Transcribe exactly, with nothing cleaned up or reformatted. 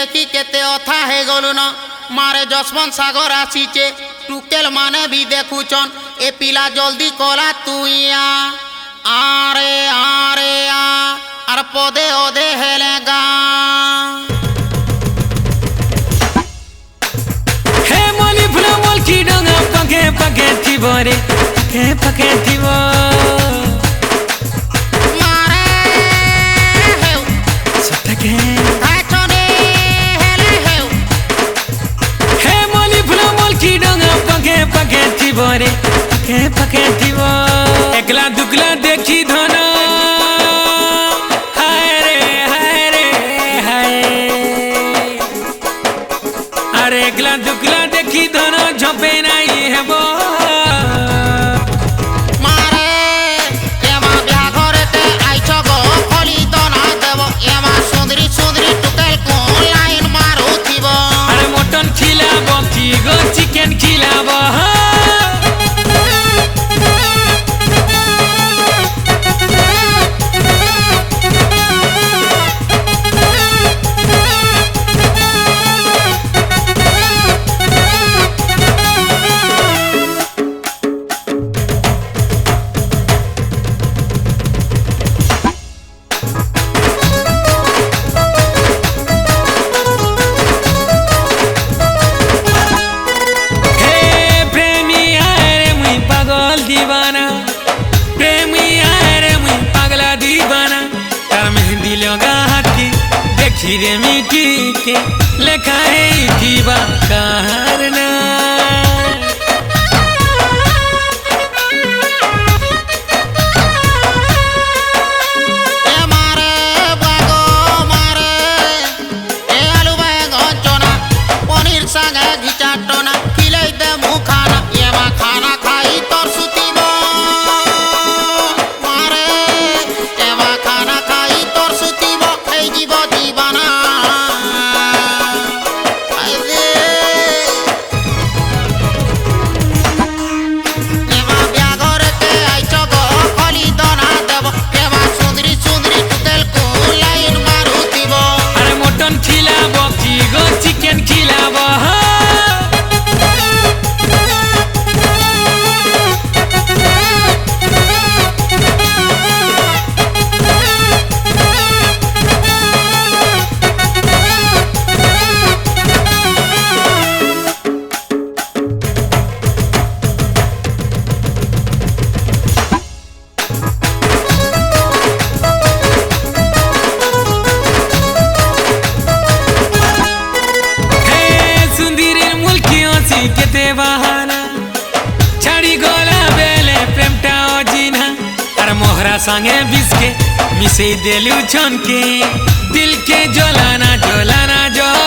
देखी केते अथा हे गलु न मारे जसवंत सागर आसीचे टुकेल माने भी देखुचन ए पिला जल्दी कला तुइया आरे आरे आ आर पदे ओदे हेलेगा हे मोली फुला मोल की डोंगा पके पके थिबो रे पके पके थिबो मारे हेउ सटके आचने हेले हेउ हे मोली फुला मोल की डोंगा पके पके थिबो रे पके पके थिबो एकला दुकला देखी धन हाय रे हाय रे हाय अरे एकला दुकला देखी धन झपे नाही हेबो मारे एमा ब्याघरे ते आइछ गो खली तो ना देबो एमा सुंदरी सुंदरी टुकेल को लाइन मारू थिबो अरे मटन खिलाबो की गो चिकन खिलाबो खीरे मिट्टी के लेखा है दीवा कहरना ए मारे बागो मारे ए आलू बैगन चोना पनीर संगे घिचा टोना खिलाई दे मुखाना एमा खाना खाई तोर सुतीबो मारे एमा खाना खाई तोर सुतीबो ए जीवो दीवाना आइले एमा ब्याघर के आइछ गो खली दना देबो एमा सुंदरी सुंदरी टुकेल को लाइन मारू दिबो अरे मटन खिलाबो की गो चिकन खिलाबो केते बहाना छाड़ी गोला बेले प्रेमटा अजीना अरे मोहरा संगे बिस्के मिसे देलु छन के दिल के जलाना जलाना जो